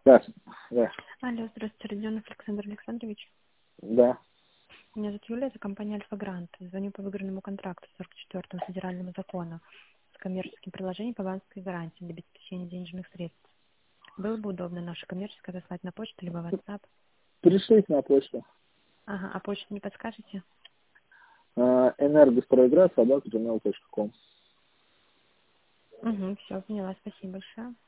Да, да, Алло, здравствуйте, Родионов Александр Александрович. да. Меня зовут Юлия, это компания Альфа Грант. Звоню по выигранному контракту 44-му федеральному закону с коммерческим приложением по банковской гарантии для обеспечения денежных средств. Было бы удобно наше коммерческое заслать на почту либо WhatsApp. Пришлите на почту. Ага, а почту не подскажете? Энергостройград@gmail.com. Угу, все, поняла, спасибо большое.